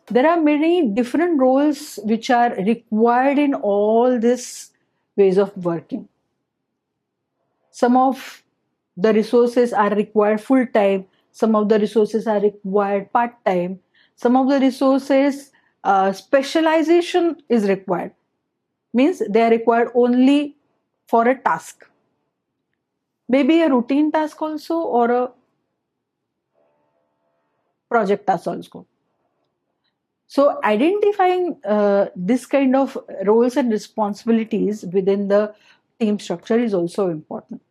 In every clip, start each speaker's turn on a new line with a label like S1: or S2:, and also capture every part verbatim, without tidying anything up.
S1: There are many different roles which are required in all these ways of working. Some of the resources are required full time, some of the resources are required part time, some of the resources uh, specialization is required, means they are required only for a task, maybe a routine task also or a project task also. So identifying uh, this kind of roles and responsibilities within the team structure is also important.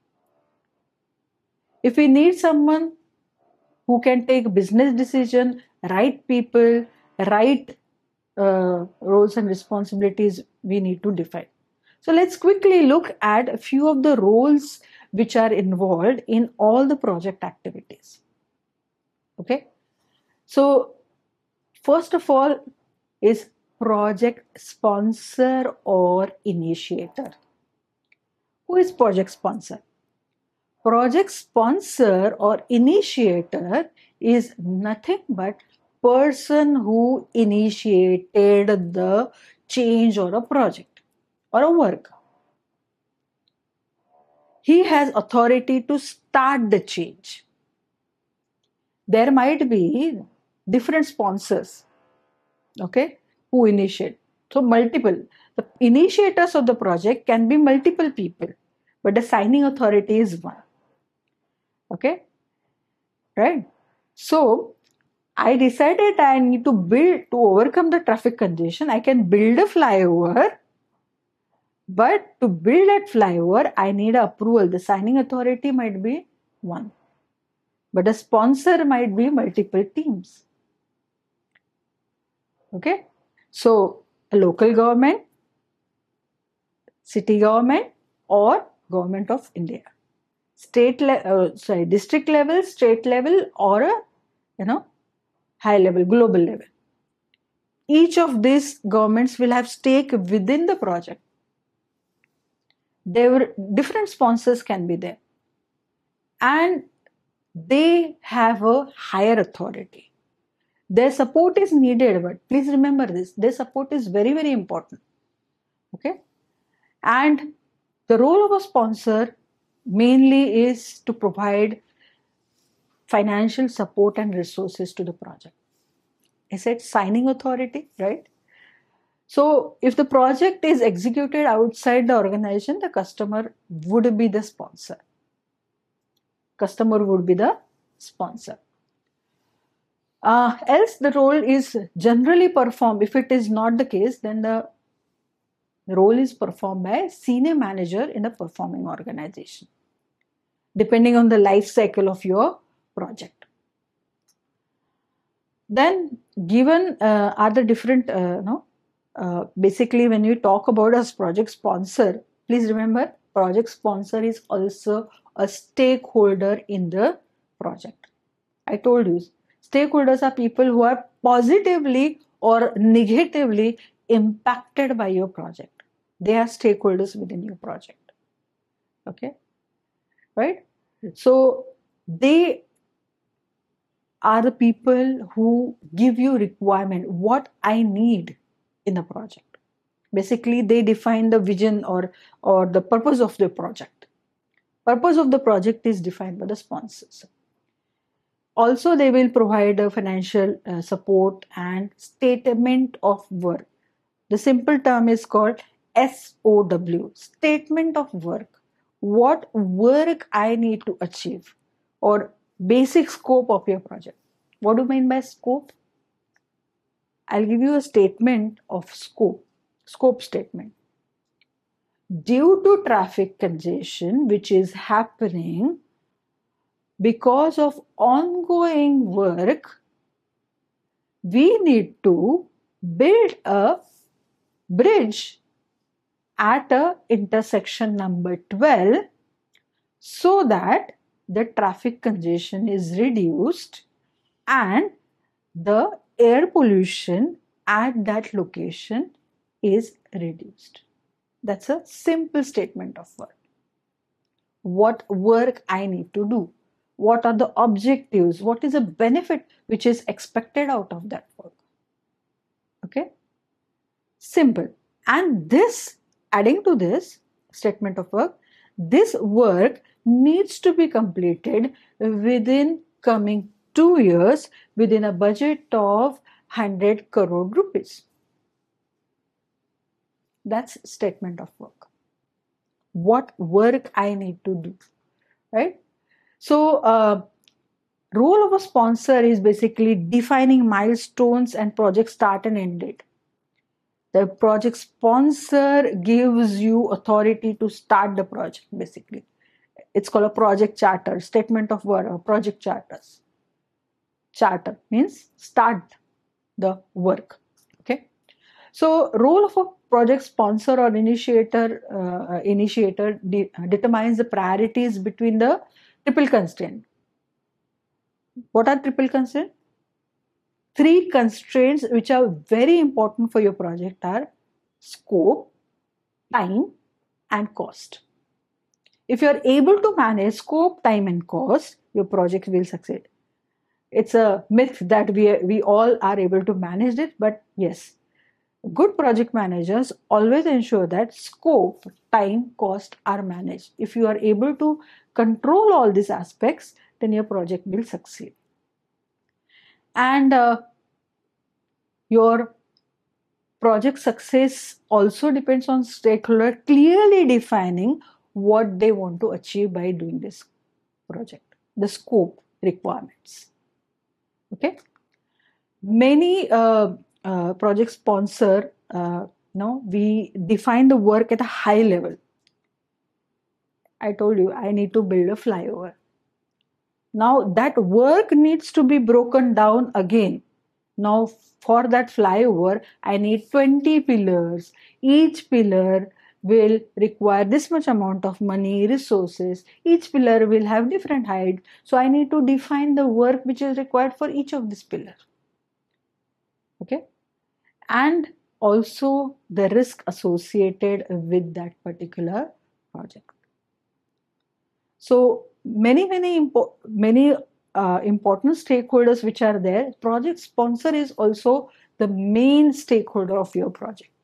S1: If we need someone who can take business decision, right people, right uh, roles and responsibilities we need to define. So let's quickly look at a few of the roles which are involved in all the project activities. Okay. So first of all is project sponsor or initiator. Who is project sponsor? Project sponsor or initiator is nothing but person who initiated the change or a project or a work. He has authority to start the change. There might be different sponsors, okay, who initiate. So multiple. The initiators of the project can be multiple people, but the signing authority is one. Okay, right? So I decided I need to build to overcome the traffic congestion. I can build a flyover, but to build that flyover, I need approval. The signing authority might be one, but a sponsor might be multiple teams. Okay, so a local government, city government, or government of India, state le- uh, sorry, district level, state level, or a you know high level, global level. Each of these governments will have stake within the project. There were different sponsors can be there, and they have a higher authority. Their support is needed, but please remember this: their support is very, very important. Okay, and the role of a sponsor mainly is to provide financial support and resources to the project. I said signing authority, right? So if the project is executed outside the organization, the customer would be the sponsor. Customer would be the sponsor. Uh, else the role is generally performed. If it is not the case, then the role is performed by a senior manager in a performing organization, depending on the life cycle of your project. Then given uh, are the different, uh, no, uh, basically when you talk about a project sponsor, please remember project sponsor is also a stakeholder in the project. I told you, stakeholders are people who are positively or negatively impacted by your project. They are stakeholders within your project. Okay, right? So they are the people who give you requirement, what I need in a project. Basically, they define the vision or, or the purpose of the project. Purpose of the project is defined by the sponsors. Also, they will provide a financial uh, support and statement of work. The simple term is called S O W, statement of work. What work I need to achieve or basic scope of your project. What do you mean by scope? I'll give you a statement of scope, scope statement. Due to traffic congestion, which is happening because of ongoing work, we need to build a bridge at a intersection number twelve so that the traffic congestion is reduced and the air pollution at that location is reduced. That's a simple statement of work. What work I need to do? What are the objectives? What is the benefit which is expected out of that work? Okay, simple. And this, adding to this statement of work, this work needs to be completed within coming two years within a budget of one hundred crore rupees. That's statement of work. What work I need to do, right? So, uh, role of a sponsor is basically defining milestones and project start and end date. The project sponsor gives you authority to start the project, basically. It's called a project charter, statement of work, or project charters. Charter means start the work. Okay. So, role of a project sponsor or initiator, uh, initiator de- determines the priorities between the triple constraint. What are triple constraints? Three constraints which are very important for your project are scope, time, and cost. If you are able to manage scope, time, and cost, your project will succeed. It's a myth that we, we all are able to manage it, but yes, good project managers always ensure that scope, time, cost are managed. If you are able to control all these aspects, then your project will succeed. And uh, your project success also depends on stakeholder clearly defining what they want to achieve by doing this project, the scope requirements. Okay. Many uh, uh, project sponsor, uh, no, we define the work at a high level. I told you I need to build a flyover. Now that work needs to be broken down again. Now for that flyover, I need twenty pillars. Each pillar will require this much amount of money, resources. Each pillar will have different height. So I need to define the work which is required for each of these pillars. Okay. And also the risk associated with that particular project. So many, many, impo- many uh, important stakeholders which are there. Project sponsor is also the main stakeholder of your project.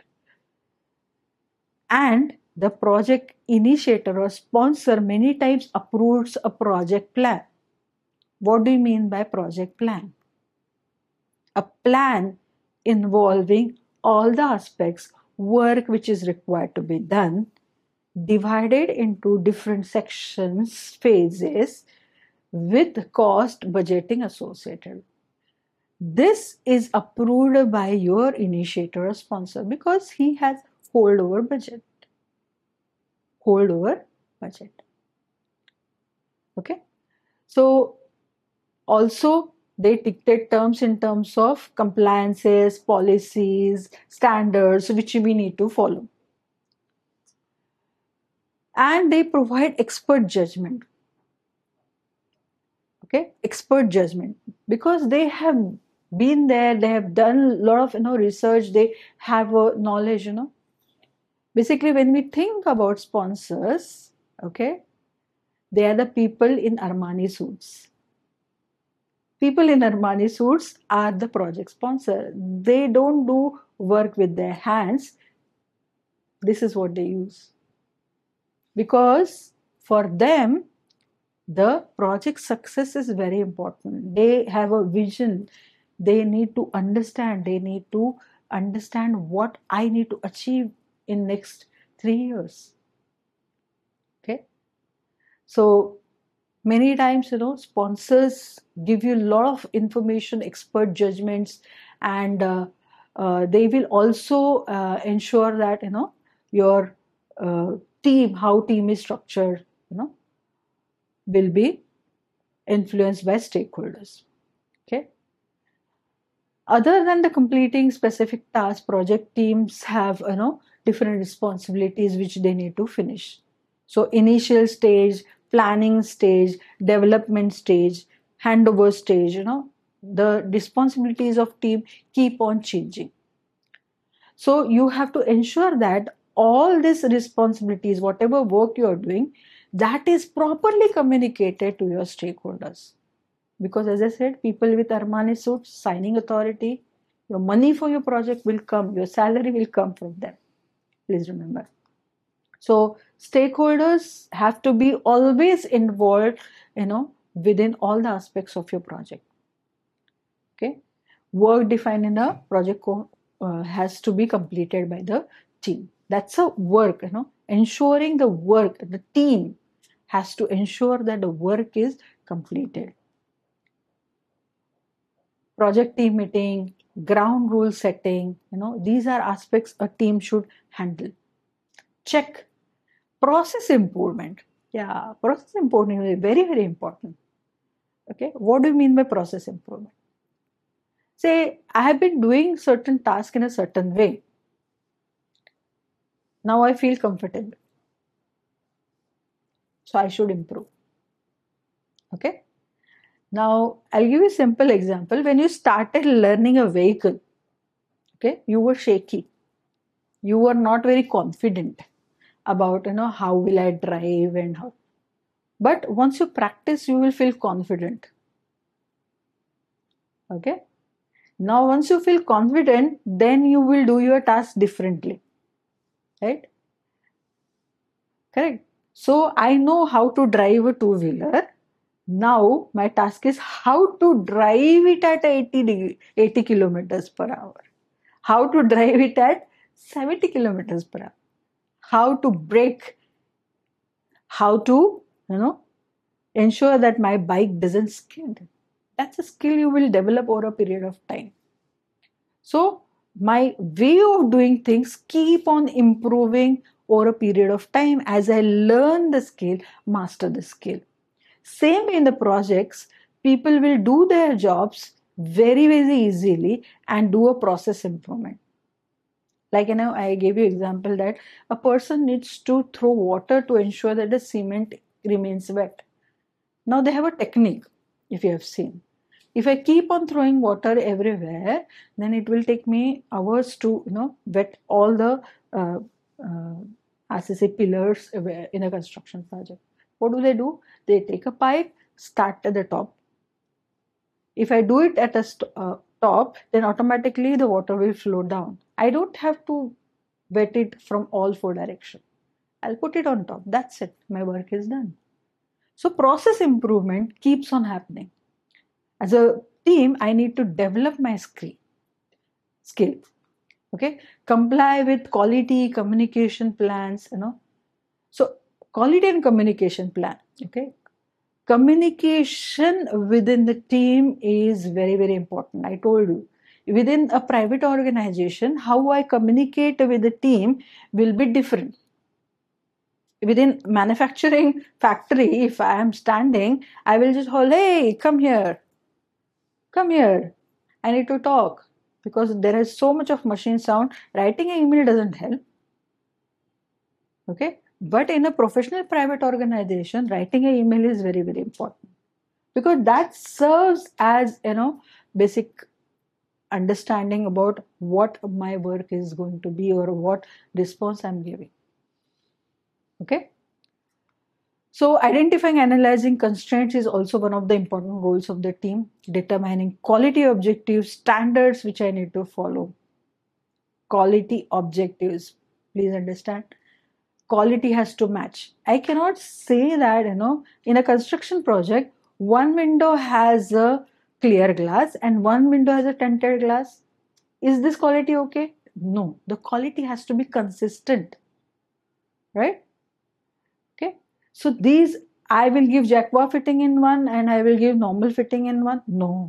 S1: And the project initiator or sponsor many times approves a project plan. What do you mean by project plan? A plan involving all the aspects, work which is required to be done, divided into different sections, phases, with cost budgeting associated. This is approved by your initiator or sponsor because he has hold over budget. Hold over budget. Okay. So also they dictate terms in terms of compliances, policies, standards which we need to follow. And they provide expert judgment. Okay, expert judgment, because they have been there, they have done a lot of you know research, they have a knowledge, you know. Basically, when we think about sponsors, okay, they are the people in Armani suits. People in Armani suits are the project sponsor. They don't do work with their hands. This is what they use. Because for them, the project success is very important. They have a vision. They need to understand. They need to understand what I need to achieve in next three years. Okay. So many times, you know, sponsors give you a lot of information, expert judgments, and uh, uh, they will also uh, ensure that, you know, your uh, team, how team is structured, you know, will be influenced by stakeholders. Okay. Other than the completing specific tasks, project teams have, you know, different responsibilities which they need to finish. So initial stage, planning stage, development stage, handover stage, you know, the responsibilities of team keep on changing. So you have to ensure that all these responsibilities, whatever work you are doing, that is properly communicated to your stakeholders. Because as I said, people with Armani suits, signing authority, Your money for your project will come, your salary will come from them. Please remember. So stakeholders have to be always involved, you know, within all the aspects of your project. Okay. Work defined in a project co- uh, has to be completed by the team. That's a work, you know, ensuring the work, the team has to ensure that the work is completed. Project team meeting, ground rule setting, you know, these are aspects a team should handle. Check. Process improvement. Yeah, process improvement is very, very important. Okay, what do you mean by process improvement? Say, I have been doing certain task in a certain way. Now I feel comfortable. So I should improve. Okay. Now I'll give you a simple example. When you started learning a vehicle, okay, you were shaky. You were not very confident about, you know, how will I drive and how. But once you practice, you will feel confident. Okay. Now, once you feel confident, then you will do your task differently. Right? Correct. So, I know how to drive a two wheeler. Now, my task is how to drive it at eighty, eighty kilometers per hour. How to drive it at seventy kilometers per hour. How to brake. How to, you know, ensure that my bike doesn't skid. That's a skill you will develop over a period of time. So my way of doing things keep on improving over a period of time as I learn the skill, master the skill. Same in the projects, people will do their jobs very, very easily and do a process improvement. Like, you know, I gave you example that a person needs to throw water to ensure that the cement remains wet. Now they have a technique, if you have seen. If I keep on throwing water everywhere, then it will take me hours to, you know, wet all the, uh, uh, as I say, pillars in a construction project. What do they do? They take a pipe, start at the top. If I do it at the st- uh, top, then automatically the water will flow down. I don't have to wet it from all four directions. I'll put it on top. That's it. My work is done. So process improvement keeps on happening. As a team, I need to develop my skill. Skill. Okay. Comply with quality communication plans, you know. So quality and communication plan. Okay. Communication within the team is very, very important. I told you. Within a private organization, how I communicate with the team will be different. Within manufacturing factory, if I am standing, I will just hold, hey, come here. Come here. I need to talk. Because there is so much of machine sound. Writing an email doesn't help. Okay. But in a professional private organization, writing an email is very, very important. Because that serves as, you know, basic understanding about what my work is going to be or what response I'm giving. Okay. So identifying, analyzing constraints is also one of the important roles of the team. Determining quality objectives, standards which I need to follow. Quality objectives. Please understand. Quality has to match. I cannot say that, you know, in a construction project, one window has a clear glass and one window has a tinted glass. Is this quality okay? No, the quality has to be consistent, right? Okay. So these, I will give Jacquard fitting in one and I will give normal fitting in one. No,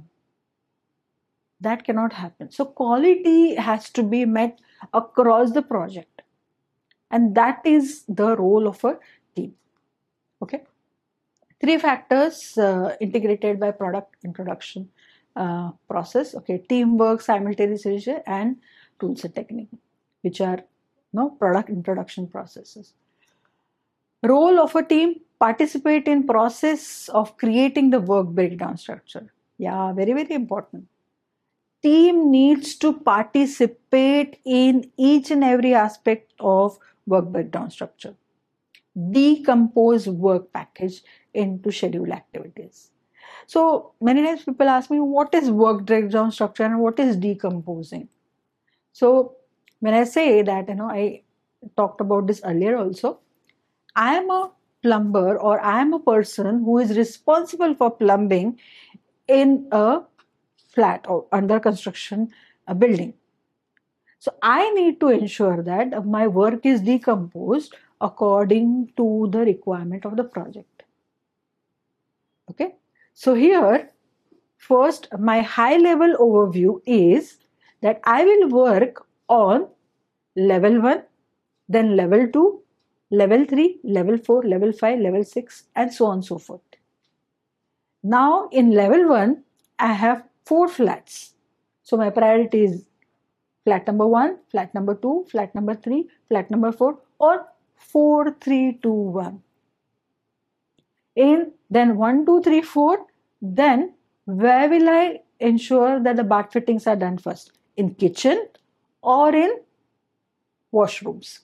S1: that cannot happen. So quality has to be met across the project. And that is the role of a team. Okay. Three factors uh, integrated by product introduction uh, process. Okay. Teamwork, simultaneous and tools and technique, which are, you know, product introduction processes. Role of a team: participate in process of creating the work breakdown structure. Yeah, very, very important. Team needs to participate in each and every aspect of work breakdown structure. Decompose work package into schedule activities. So many times people ask me, what is work breakdown structure and what is decomposing? So when I say that, you know, I talked about this earlier also, I am a plumber or I am a person who is responsible for plumbing in a flat or under construction a building. So I need to ensure that my work is decomposed according to the requirement of the project. Okay. So here, first, my high level overview is that I will work on level one, then level two, level three, level four, level five, level six, and so on and so forth. Now in level one, I have four flats. So my priority is flat number one, flat number two, flat number three, flat number four, or four, three, two, one. In then one, two, three, four, then where will I ensure that the bath fittings are done first? In kitchen or in washrooms.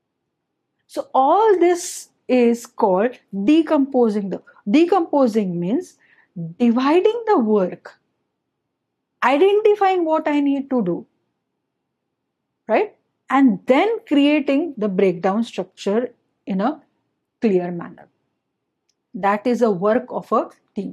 S1: So all this is called decomposing. The decomposing means dividing the work, identifying what I need to do, right? And then creating the breakdown structure in a clear manner. That is a work of a team.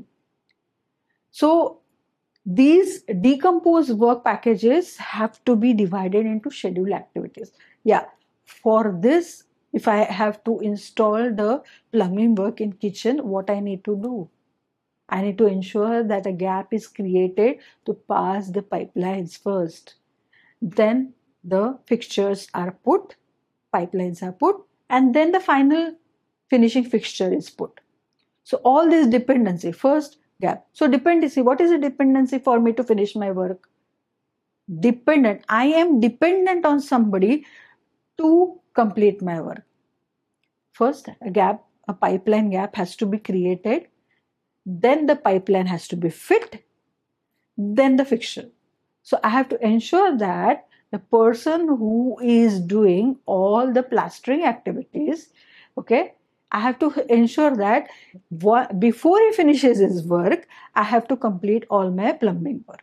S1: So these decomposed work packages have to be divided into scheduled activities. Yeah, for this, if I have to install the plumbing work in kitchen, what I need to do? I need to ensure that a gap is created to pass the pipelines first. Then the fixtures are put, pipelines are put, and then the final finishing fixture is put. So all this dependency, first gap. So dependency, what is a dependency for me to finish my work? Dependent. I am dependent on somebody to complete my work. First, a gap, a pipeline gap has to be created. Then the pipeline has to be fit. Then the fixture. So I have to ensure that the person who is doing all the plastering activities, okay, I have to ensure that before he finishes his work, I have to complete all my plumbing work.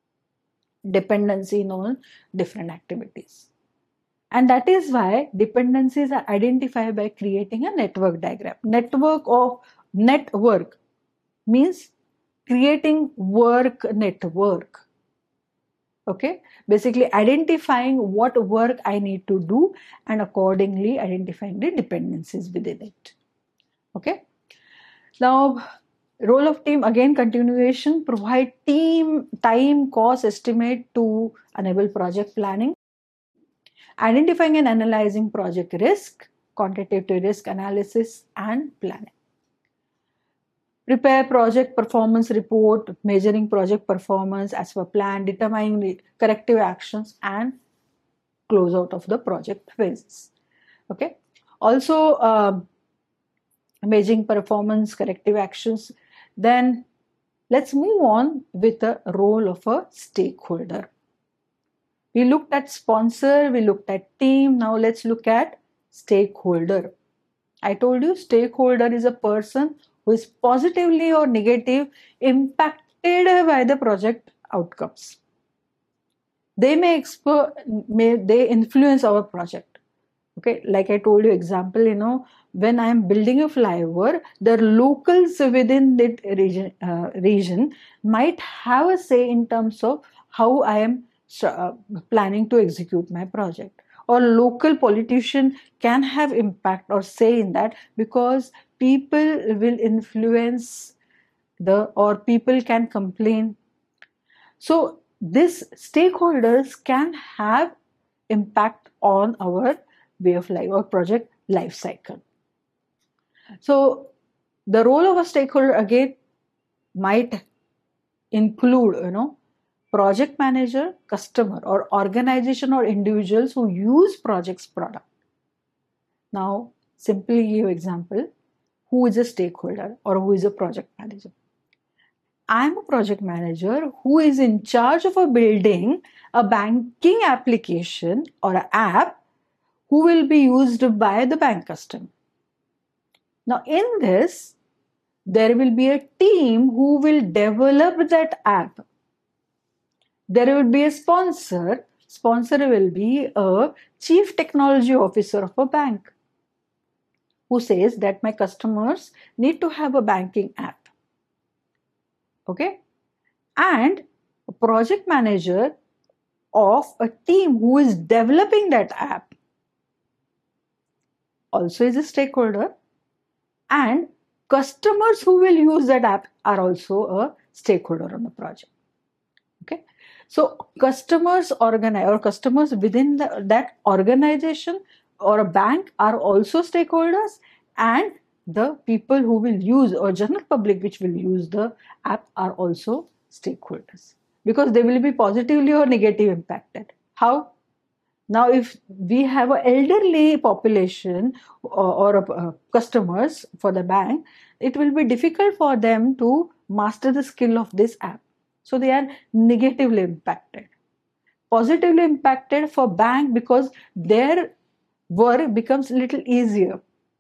S1: Dependency on different activities. And that is why dependencies are identified by creating a network diagram. Network of network means creating work network. Okay, basically identifying what work I need to do and accordingly identifying the dependencies within it. Okay, now role of team, again continuation, provide team time cost estimate to enable project planning, identifying and analyzing project risk, quantitative risk analysis and planning. Prepare project performance report, measuring project performance as per plan, determining the corrective actions and close out of the project phases. Okay. Also, uh, measuring performance, corrective actions. Then let's move on with the role of a stakeholder. We looked at sponsor, we looked at team. Now let's look at stakeholder. I told you stakeholder is a person who is positively or negative impacted by the project outcomes. They may expert, may they influence our project. Okay, like I told you, example, you know, when I am building a flyover, the locals within that region, uh, region might have a say in terms of how I am uh, planning to execute my project. Or local politician can have impact or say in that because people will influence the or people can complain. So these stakeholders can have impact on our way of life or project life cycle. So the role of a stakeholder again might include, you know, project manager, customer, or organization or individuals who use project's product. Now, simply give example, who is a stakeholder or who is a project manager? I am a project manager who is in charge of a building a banking application or an app who will be used by the bank customer. Now, in this, There will be a team who will develop that app. There will be a sponsor. Sponsor will be a chief technology officer of a bank who says that my customers need to have a banking app. Okay? And a project manager of a team who is developing that app also is a stakeholder, and customers who will use that app are also a stakeholder on the project. Okay, so customers organize or customers within the, that organization or a bank are also stakeholders, and the people who will use or general public which will use the app are also stakeholders, because they will be positively or negatively impacted. How? Now, if we have an elderly population or, or uh, customers for the bank, it will be difficult for them to master the skill of this app. So they are negatively impacted. Positively impacted for bank because their work becomes a little easier.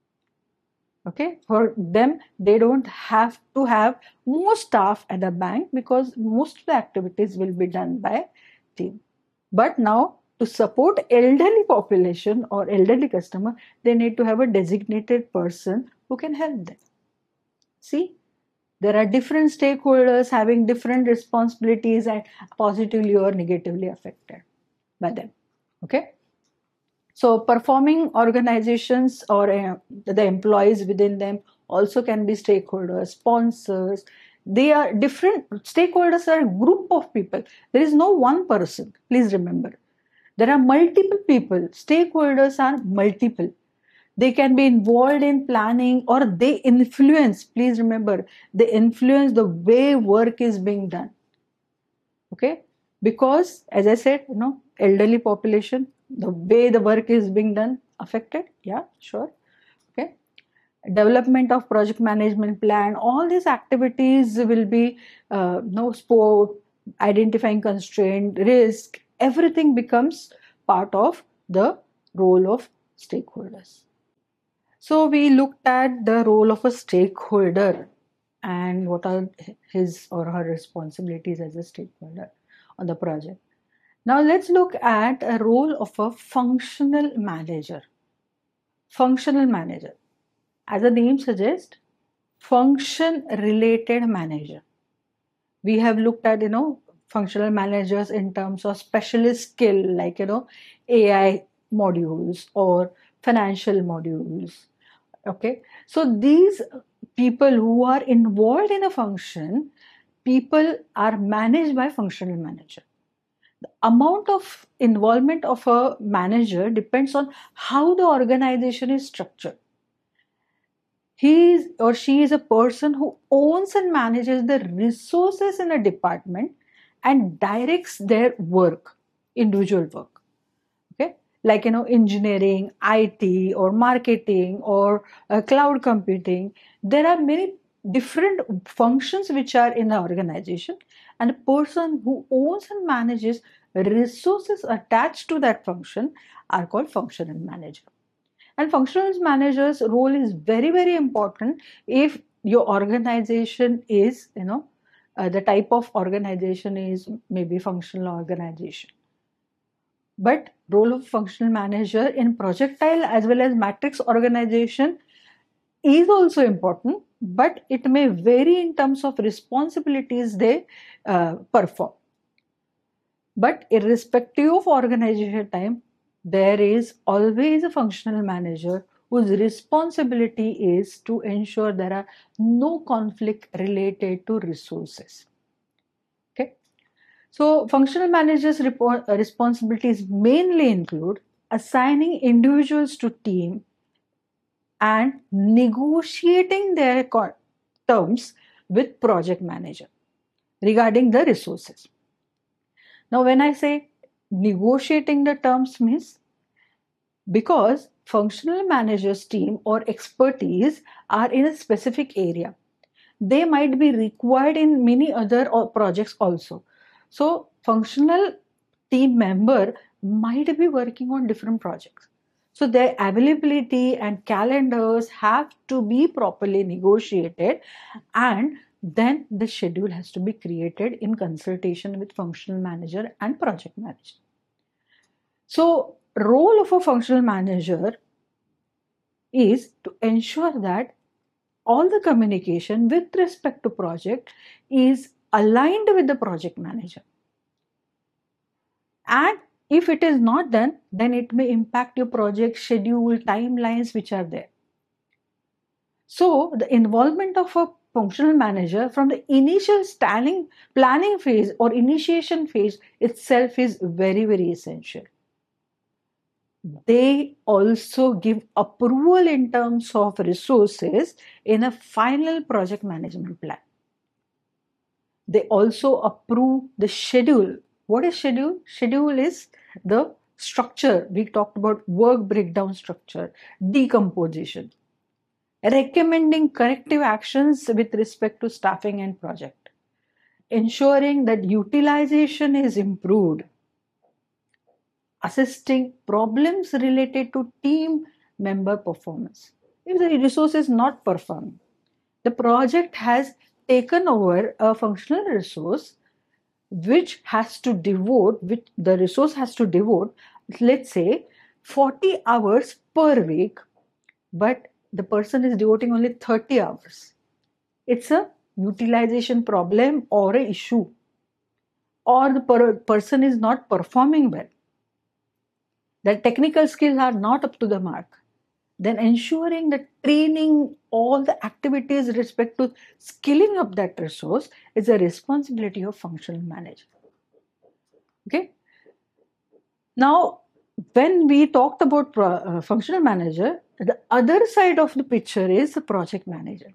S1: Okay, for them, they don't have to have more staff at the bank because most of the activities will be done by team. But now, to support elderly population or elderly customer, they need to have a designated person who can help them. See, there are different stakeholders having different responsibilities and positively or negatively affected by them. Okay. So performing organizations or uh, the employees within them also can be stakeholders, sponsors. They are different. Stakeholders are a group of people. There is no one person. Please remember. There are multiple people. Stakeholders are multiple. They can be involved in planning or they influence. Please remember, they influence the way work is being done. Okay? Because, as I said, you know, elderly population, the way the work is being done affected. Yeah, sure. Okay. Development of project management plan, all these activities will be uh, no sport, identifying constraint, risk, everything becomes part of the role of stakeholders. So we looked at the role of a stakeholder and what are his or her responsibilities as a stakeholder on the project. Now let's look at a role of a functional manager. Functional manager, as the name suggests, function related manager. We have looked at, you know, functional managers in terms of specialist skill like, you know, A I modules or financial modules. Okay, so these people who are involved in a function, people are managed by functional manager. The amount of involvement of a manager depends on how the organization is structured. He is or she is a person who owns and manages the resources in a department and directs their work, individual work. Okay, like, you know, engineering, I T, or marketing, or uh, cloud computing. There are many different functions which are in the organization, and a person who owns and manages resources attached to that function are called functional manager. And functional manager's role is very, very important if your organization is, you know, uh, the type of organization is maybe functional organization. But role of functional manager in projectile as well as matrix organization is also important, but it may vary in terms of responsibilities they uh, perform. But irrespective of organization time, there is always a functional manager whose responsibility is to ensure there are no conflict related to resources. Okay. So functional managers' report, uh, responsibilities mainly include assigning individuals to team and negotiating their terms with project manager regarding the resources. Now, when I say negotiating the terms means because functional managers team or expertise are in a specific area, they might be required in many other projects also. So functional team member might be working on different projects. So their availability and calendars have to be properly negotiated, and then the schedule has to be created in consultation with functional manager and project manager. So role of a functional manager is to ensure that all the communication with respect to project is aligned with the project manager. And if it is not done, then it may impact your project schedule, timelines which are there. So the involvement of a functional manager from the initial planning, planning phase or initiation phase itself is very, very essential. They also give approval in terms of resources in a final project management plan. They also approve the schedule. What is schedule? Schedule is the structure. We talked about work breakdown structure, decomposition, recommending corrective actions with respect to staffing and project, ensuring that utilization is improved, assisting problems related to team member performance. If the resource is not performing, the project has taken over a functional resource which has to devote, which the resource has to devote, let's say forty hours per week, but the person is devoting only thirty hours. It's a utilization problem or an issue, or the per- person is not performing well. The technical skills are not up to the mark. Then ensuring that training, all the activities with respect to skilling up that resource is a responsibility of functional manager. Okay. Now, when we talked about pro, uh, functional manager, the other side of the picture is the project manager.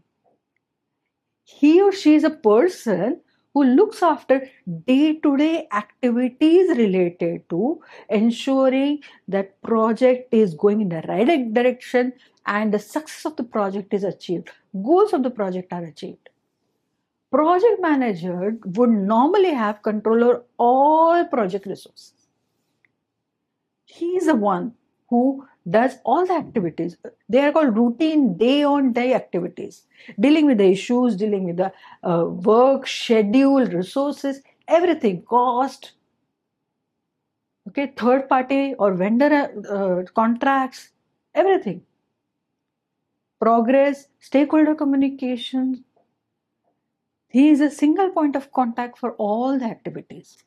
S1: He or she is a person who looks after day-to-day activities related to ensuring that project is going in the right direction and the success of the project is achieved. Goals of the project are achieved. Project manager would normally have control over all project resources. He is the one who does all the activities. They are called routine day-on-day activities, dealing with the issues, dealing with the uh, work, schedule, resources, everything, cost, okay, third party or vendor uh, contracts, everything. Progress, stakeholder communication. He is a single point of contact for all the activities.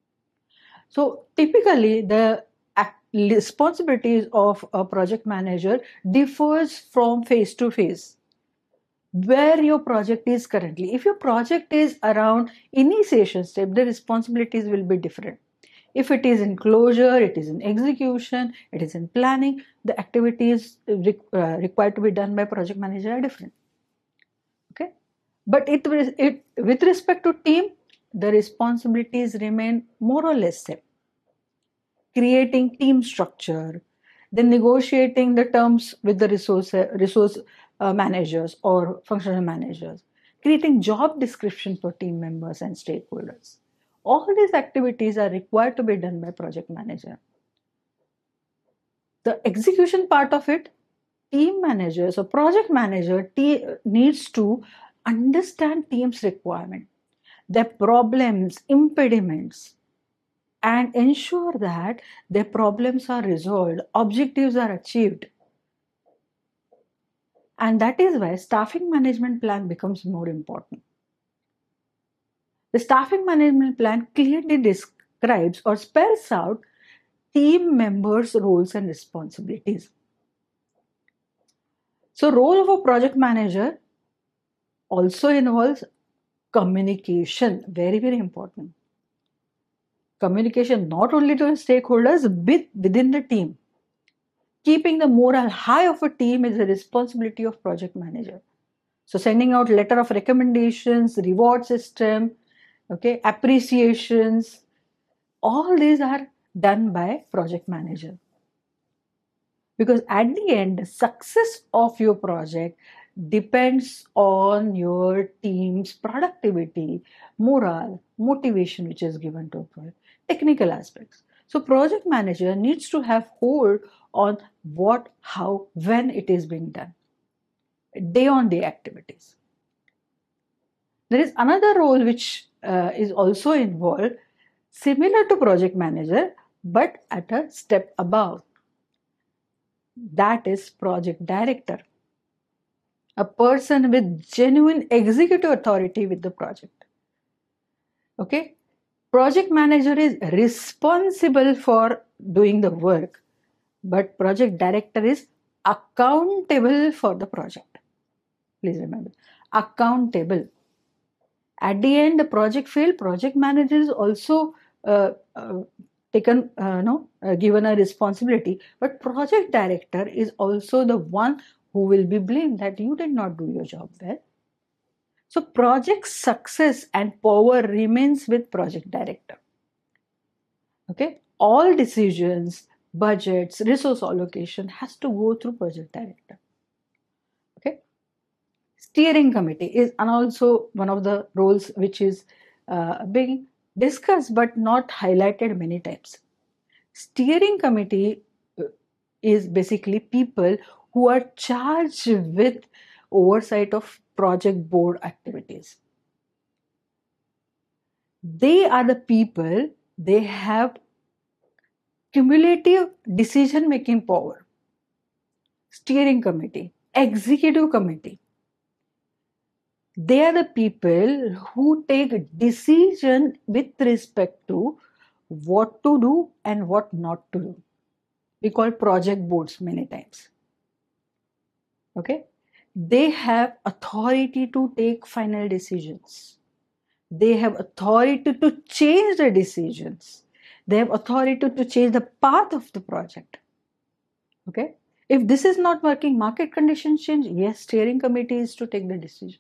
S1: So typically the responsibilities of a project manager differs from phase to phase where your project is currently. If your project is around initiation step, the responsibilities will be different. If it is in closure, it is in execution, it is in planning, the activities re- uh, required to be done by project manager are different. Okay, but it, it with respect to team, the responsibilities remain more or less same. Creating team structure, then negotiating the terms with the resource, resource uh, managers or functional managers, creating job description for team members and stakeholders. All these activities are required to be done by project manager. The execution part of it, team managers or project manager te- needs to understand team's requirement, their problems, impediments, and ensure that their problems are resolved, objectives are achieved. And that is why staffing management plan becomes more important. The staffing management plan clearly describes or spells out team members' roles and responsibilities. So, role of a project manager also involves communication, very, very important. Communication not only to stakeholders, but within the team. Keeping the morale high of a team is the responsibility of project manager. So sending out letter of recommendations, reward system, okay, appreciations, all these are done by project manager. Because at the end, the success of your project depends on your team's productivity, morale, motivation which is given to a project, technical aspects. So project manager needs to have hold on what, how, when it is being done. Day on day activities. There is another role which uh, is also involved, similar to project manager, but at a step above. That is project director. A person with genuine executive authority with the project. Okay? Project manager is responsible for doing the work, but project director is accountable for the project. Please remember, accountable. At the end, the project failed, project manager is also uh, uh, taken, uh, no, uh, given a responsibility, but project director is also the one who will be blamed that you did not do your job well. So project success and power remains with project director. Okay, all decisions, budgets, resource allocation has to go through project director. Okay, steering committee is and also one of the roles which is uh, being discussed but not highlighted many times. Steering committee is basically people who are charged with oversight of project board activities. They are the people, they have cumulative decision making power. Steering committee, executive committee, they are the people who take decision with respect to what to do and what not to do. We call project boards many times. Okay, they have authority to take final decisions. They have authority to change the decisions. They have authority to change the path of the project. Okay, if this is not working, market conditions change, yes, steering committee is to take the decision.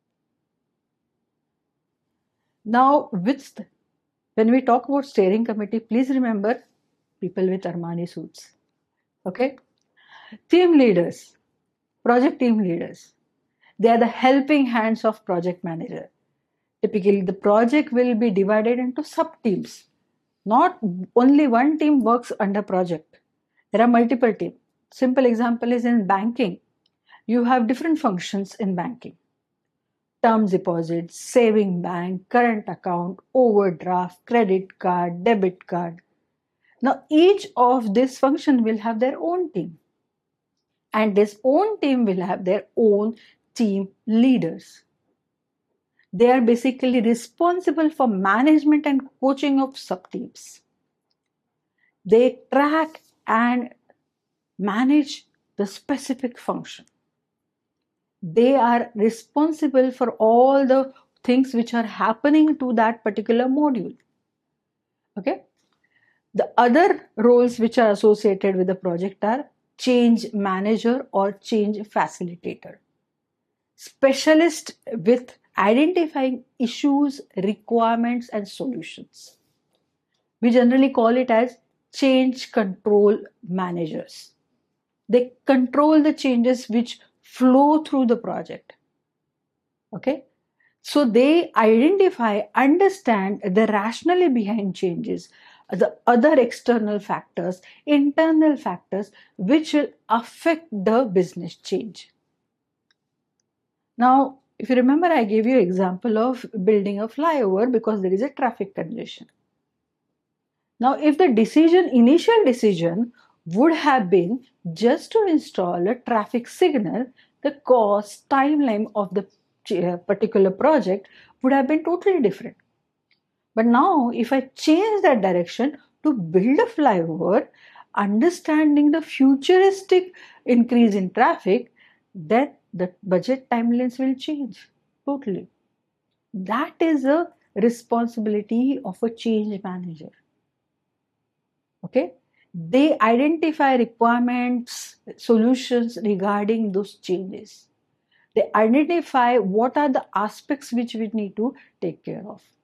S1: Now, with the, when we talk about steering committee, please remember people with Armani suits. Okay, team leaders, project team leaders, they are the helping hands of project manager. Typically, the project will be divided into sub-teams. Not only one team works under project. There are multiple teams. Simple example is in banking. You have different functions in banking. Term deposits, saving bank, current account, overdraft, credit card, debit card. Now, each of this function will have their own team. And this own team will have their own team leaders. They are basically responsible for management and coaching of sub-teams. They track and manage the specific function. They are responsible for all the things which are happening to that particular module. Okay. The other roles which are associated with the project are change manager or change facilitator. Specialist with identifying issues, requirements, and solutions. We generally call it as change control managers. They control the changes which flow through the project. Okay, so they identify, understand the rationale behind changes, the other external factors, internal factors which will affect the business change. Now, if you remember, I gave you an example of building a flyover because there is a traffic congestion. Now, if the decision, initial decision would have been just to install a traffic signal, the cost, timeline of the particular project would have been totally different. But now, if I change that direction to build a flyover, understanding the futuristic increase in traffic, then the budget timelines will change totally. That is a responsibility of a change manager. Okay, they identify requirements, solutions regarding those changes. They identify what are the aspects which we need to take care of.